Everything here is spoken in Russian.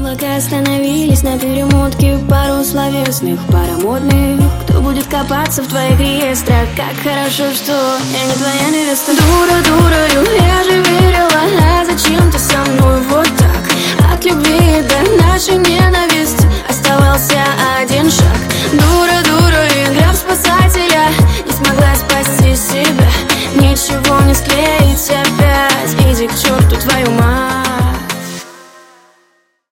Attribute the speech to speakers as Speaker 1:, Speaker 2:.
Speaker 1: Облака остановились на перемотке, пару словесных, пара модных. Кто будет копаться в твоих реестрах? Как хорошо, что я не твоя невеста. Дура, дурою, я же верила, а зачем ты со мной вот так? От любви до нашей ненависти оставался один шаг. Дура,